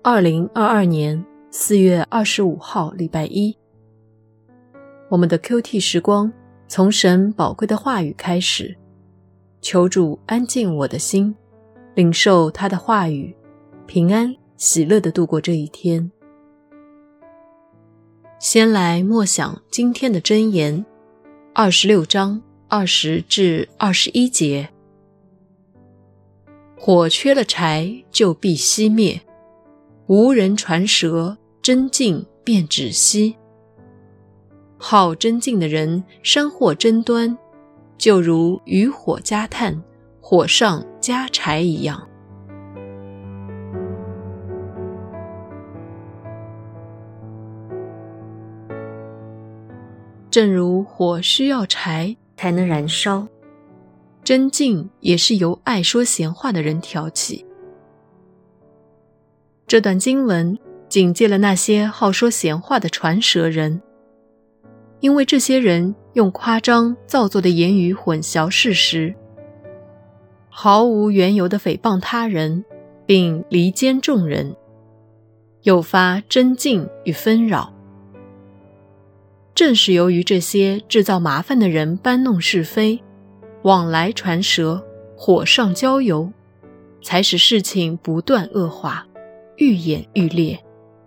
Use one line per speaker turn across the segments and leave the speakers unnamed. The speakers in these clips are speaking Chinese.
2022年4月25号礼拜一，我们的 QT 时光从神宝贵的话语开始，求主安静我的心，领受他的话语，平安喜乐地度过这一天。先来默想今天的箴言26章20至21节。火缺了柴就必熄灭，无人传舌，真竞便止息。好真竞的人山货争端，就如渔火加炭，火上加柴一样。正如火需要柴才能燃烧，争竞也是由爱说闲话的人挑起。这段经文警戒了那些好说闲话的传舌人，因为这些人用夸张造作的言语混淆事实，毫无缘由地诽谤他人，并离间众人，诱发争竞与纷扰。正是由于这些制造麻烦的人搬弄是非，往来传舌，火上浇油，才使事情不断恶化，愈演愈烈。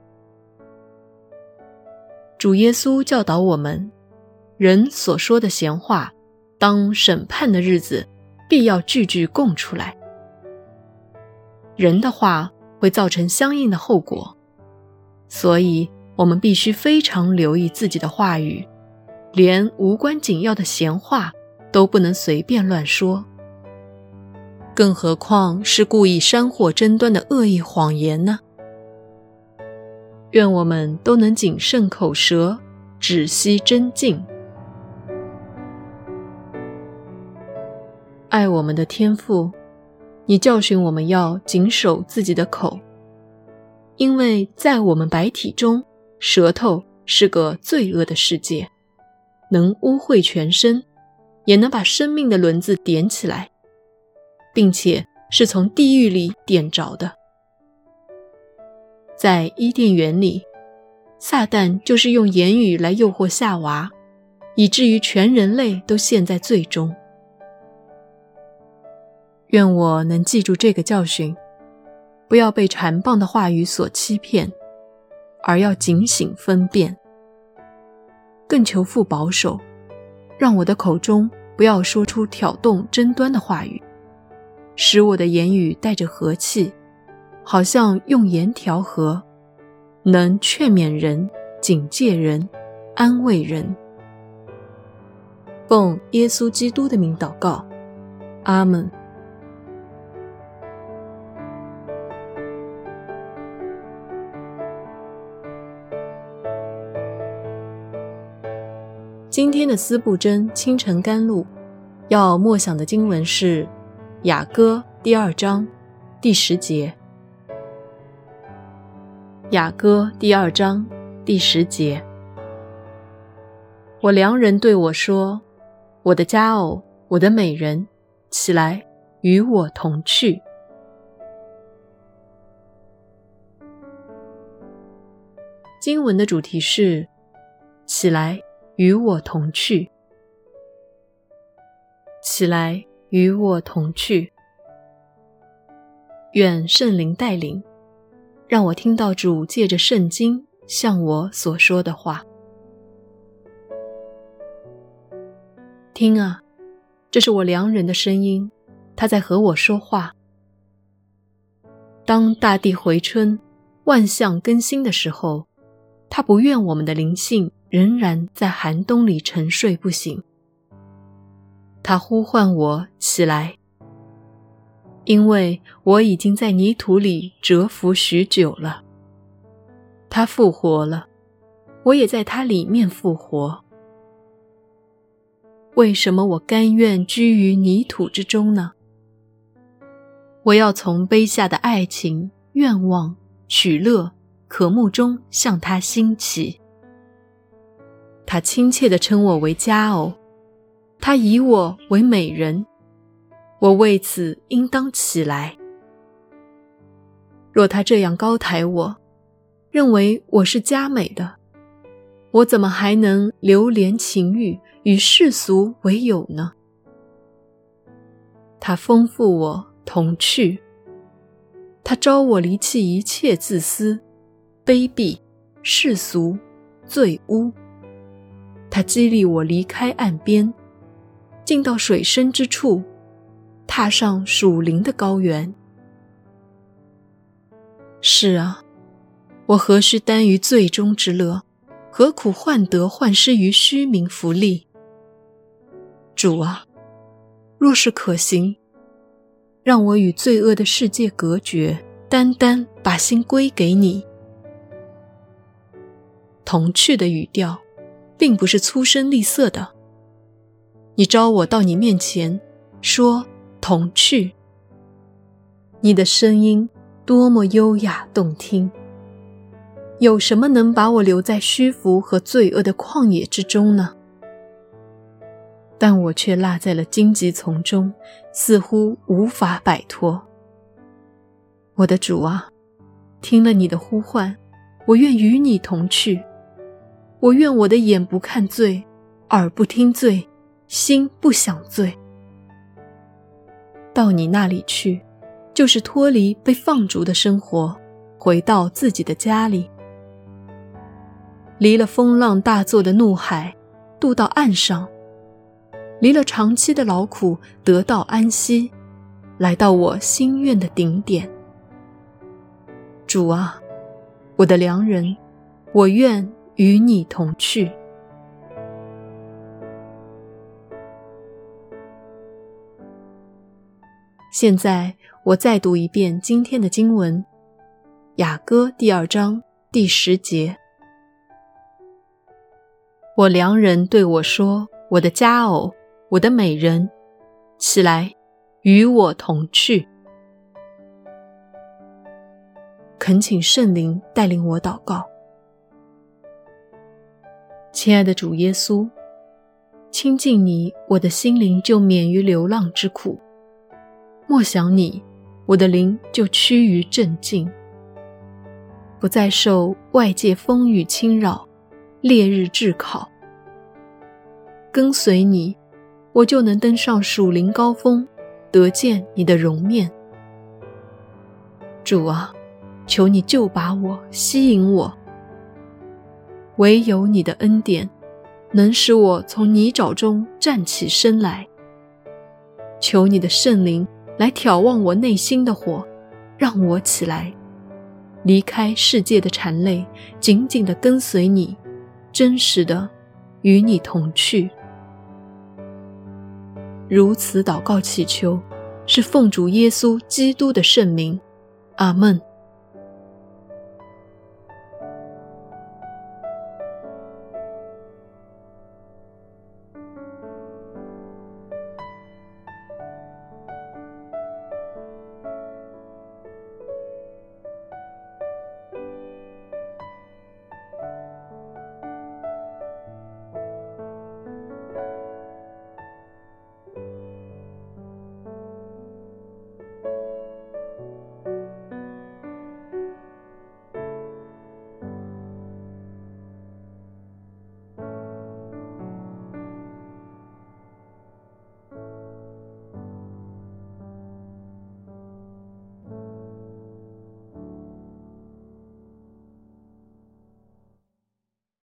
主耶稣教导我们，人所说的闲话，当审判的日子必要句句供出来。人的话会造成相应的后果，所以我们必须非常留意自己的话语，连无关紧要的闲话都不能随便乱说，更何况是故意煽惑争端的恶意谎言呢？愿我们都能谨慎口舌，止息争竞。爱我们的天父，你教训我们要谨守自己的口，因为在我们百体中，舌头是个罪恶的世界，能污秽全身，也能把生命的轮子点起来，并且是从地狱里点着的。在伊甸园里，撒旦就是用言语来诱惑夏娃，以至于全人类都陷在罪中。愿我能记住这个教训，不要被缠棒的话语所欺骗，而要警醒分辨。更求父保守，让我的口中不要说出挑动争端的话语，使我的言语带着和气，好像用盐调和，能劝勉人，警戒人，安慰人。奉耶稣基督的名祷告，阿们。今天的思布真清晨甘露要默想的经文是雅歌第2章第10节。雅歌第2章第10节。我良人对我说，我的佳偶，我的美人，起来，与我同去。经文的主题是起来，与我同去。起来，与我同去。愿圣灵带领，让我听到主借着圣经向我所说的话。听啊，这是我良人的声音，他在和我说话。当大地回春，万象更新的时候，他不愿我们的灵性仍然在寒冬里沉睡不醒。他呼唤我起来，因为我已经在泥土里蛰伏许久了。他复活了，我也在他里面复活。为什么我甘愿居于泥土之中呢？我要从卑下的爱情、愿望、取乐、渴慕中向他兴起。他亲切地称我为佳偶，他以我为美人，我为此应当起来。 若他这样高抬我，认为我是佳美的，我怎么还能流连情欲，与世俗为友呢？他丰富我童趣，他招我离弃一切自私、卑鄙、世俗、罪污，他激励我离开岸边，进到水深之处，踏上属灵的高原。是啊，我何须耽于罪中之乐，何苦患得患失于虚名浮利？主啊，若是可行，让我与罪恶的世界隔绝，单单把心归给你。童趣的语调并不是粗声厉色的，你招我到你面前说童趣，你的声音多么优雅动听，有什么能把我留在虚浮和罪恶的旷野之中呢？但我却落在了荆棘丛中，似乎无法摆脱。我的主啊，听了你的呼唤，我愿与你同去。我愿我的眼不看罪，耳不听罪，心不想罪。到你那里去，就是脱离被放逐的生活，回到自己的家里，离了风浪大作的怒海，渡到岸上，离了长期的劳苦，得到安息，来到我心愿的顶点。主啊，我的良人，我愿与你同去。现在我再读一遍今天的经文，雅歌第2章第10节。我良人对我说，我的佳偶，我的美人，起来，与我同去。恳请圣灵带领我祷告。亲爱的主耶稣，亲近你，我的心灵就免于流浪之苦；默想你，我的灵就趋于镇静，不再受外界风雨侵扰，烈日炙烤。跟随你，我就能登上属灵高峰，得见你的容面。主啊，求你救拔我，吸引我。唯有你的恩典，能使我从泥沼中站起身来。求你的圣灵来挑旺我内心的火，让我起来，离开世界的缠累，紧紧地跟随你，真实的与你同去。如此祷告祈求，是奉主耶稣基督的圣名。阿们。